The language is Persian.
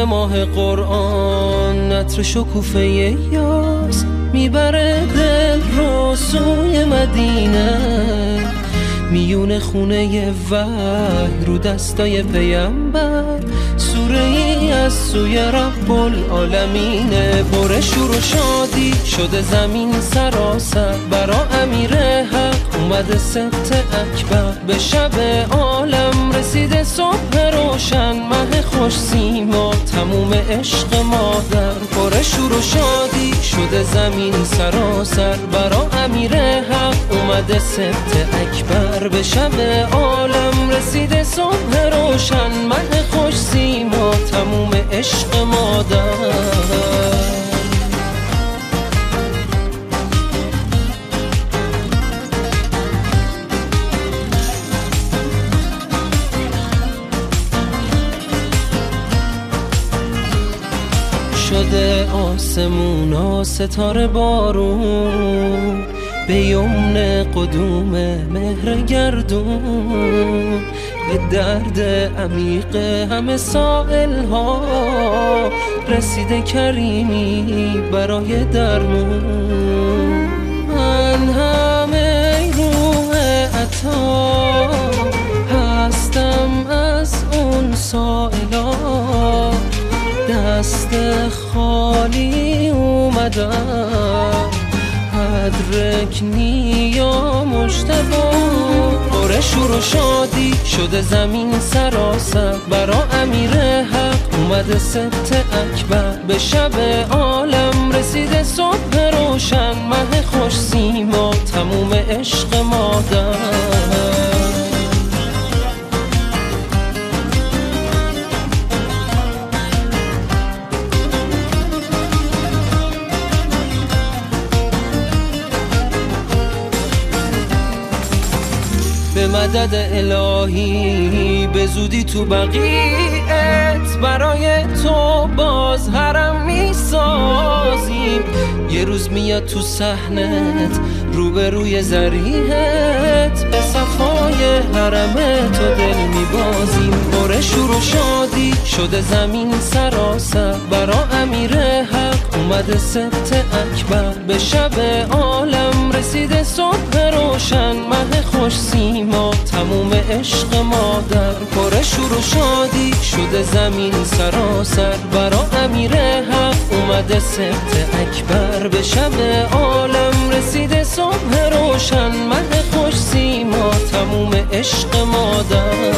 ماه قرآن عطر شکوفه یاس میبره دل رو سوی مدینه، میون خونه وحی رو دستای پیامبر، سوره ای از سوی رب العالمینه. پر شور و شادی شده زمین سراسر، برا امیر حق اومده ست اکبر. به شب عالم رسیده صبح روشن، مه خوش سیما تموم عشق مادر. پر شور و شادی شده زمین سراسر، برا امیر حق اومده ست اکبر. به شب عالم رسیده صبح روشن، مه خوش سیما تموم عشق مادر. شده آسمونا ستاره بارون، به یمن قدوم مهر گردون. به درد عمیق همه سائل ها رسیده کریمی برای درمون. من همه روح عطا هستم از اون سائلا، دست خالی اومدم ادرکنی یا مجتبا. پر شور و شادی شده زمین سراسر، برا امیر حق اومده ست اکبر. به شب عالم رسیده صبح روشن، مه خوش سیما تموم عشق مادر. به مدد الهی به زودی تو بقیعت، برای تو باز حرم میسازیم. یه روز میاد تو صحنت روبروی ذریحت، به صفای حرم تو دل میبازیم. پر شور و شادی شده زمین سراسر، برا امیر حق اومده ست اکبر. به شب عالم رسیده صبح روشن، مه خوش سیما تموم عشق مادر. پر شور و شادی شده زمین سراسر، برا امیر حق اومده ست اکبر. به شب عالم رسیده صبح روشن، مه خوش سیما تموم عشق مادر.